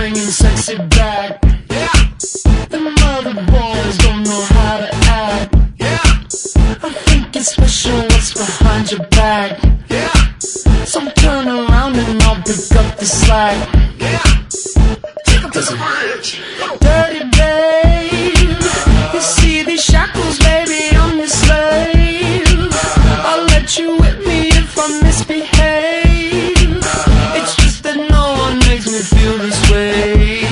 bringing sexy back. Yeah, The mother boys don't know how to act. yeah, I think it's special what's behind your back. yeah, So turn around and I'll pick up the slack. yeah. Take 'em to the bridge. Dirty babe, you see these shackles, baby, I'm your slave. I'll let you whip me if I misbehave. It's just that no one makes me feel this way.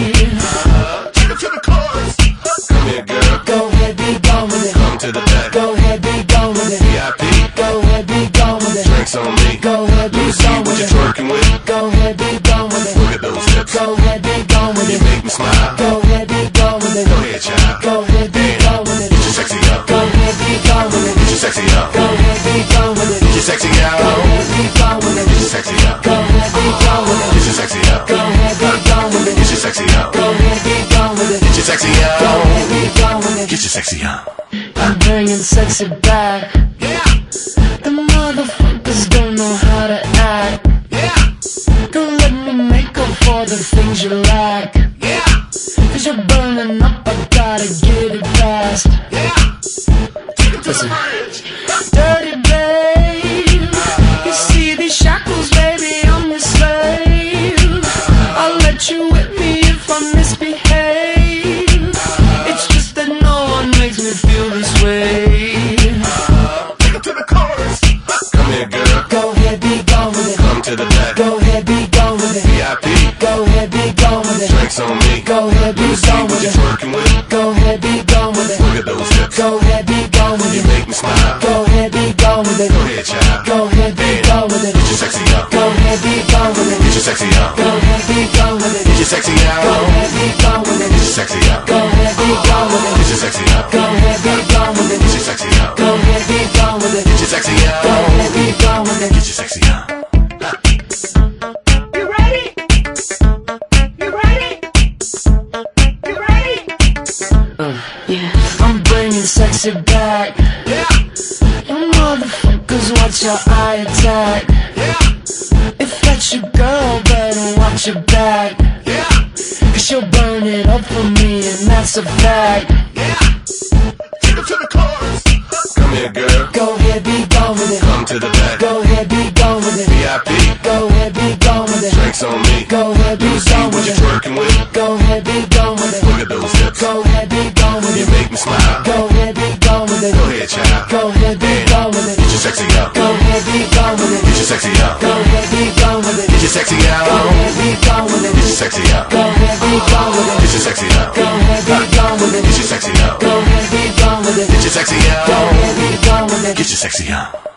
Take 'em to the chorus. Come here, girl. Go ahead, be gone with it. Come to the back. Go ahead, be gone with it. VIP. Go ahead, be gone with it. Drinks on me. Go ahead, be Let me see gone what with you're it. twerking with. Go ahead, be gone with it. Look at those hips. Go ahead, be gone with You it. make me smile. Go ahead, be gone with it. Go ahead, child. Go ahead, be gone with it. Get your sexy up. Go ahead, be gone with it. Get your sexy up. Go ahead, be gone with it. Get your sexy out. Go ahead, be gone with it. Get your sexy up. Go ahead, be gone with it. Get your sexy up. Go ahead, be gone with it. Get your sexy up. Go ahead, be gone with it. Get your sexy Go out. ahead, be gone with it. Get your sexy up. I'm bringing sexy back. Yeah, The motherfuckers don't know how to act. yeah, Don't let me make up for the things you lack. yeah, Cause you're burning up, I gotta get it fast. yeah. Take 'em to the Listen. bridge. Dirty babe, you see these shackles, baby, I'm your slave. I'll let you whip me if I misbehave. It's just that no one makes me feel this way. Take 'em to the chorus. Come here, girl. Go ahead, be gone with it. Come to the back. Go ahead, be gone with it. VIP. Go ahead, be gone with it. Drinks on me. Go ahead, be Let me see gone what with you're it. twerking with. Go ahead, be gone with it. Look at those hips. Go ahead, be gone with You it. make me smile. Go ahead, be gone with it. Go ahead, child. Go ahead, be gone with it. Get your sexy up. Go ahead, be gone with it. Get your sexy up. Go ahead, be gone with it. Get your sexy Go out. ahead, be gone with it. Get your sexy up. Go ahead, be gone with it. Get your sexy up. Go ahead, be gone with it. Get your sexy up. Go ahead, be gone with it. Get your sexy Go out. ahead, be gone with it. Get your sexy up. You ready? You ready? You ready? Yeah, I'm bringing sexy back. Yeah, You motherfuckers, watch your eye attack. yeah, If that's your girl, better watch your back. yeah, Cause she'll burn it up for me, and that's a fact. yeah. Take 'em to the chorus. Come here, girl. Go ahead, be gone with it. Come to the back. Go ahead, be gone with it. VIP. Go ahead, be gone with it. Drinks on me. Go ahead, be Let me see gone what with you're it. twerking with. Go ahead, be gone with it. Look at those hips. Go ahead, be gone with You it. make me smile. Go ahead, be gone with it. Go ahead, child. Go ahead, be gone with it. Get your sexy up. Go ahead, be gone with it. Get your sexy up. Go ahead, be gone with it. Get your sexy Go out. ahead, be gone with it. Get your sexy up. Go ahead, be gone with it. Get your sexy up. Go ahead, be gone with it. Get your sexy up. Go ahead, be gone with it. Get your sexy Go out. ahead, be gone with it. Get your sexy up.